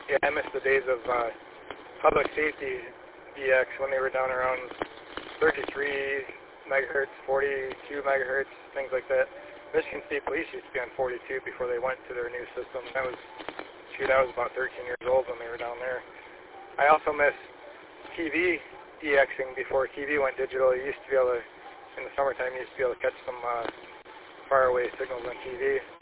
Yeah, I miss the days of public safety DX when they were down around 33 megahertz, 42 megahertz, things like that. Michigan State Police used to be on 42 before they went to their new system. I was about 13 years old when they were down there. I also miss TV DXing before TV went digital. You used to be able to, in the summertime, you used to be able to catch some faraway signals on TV.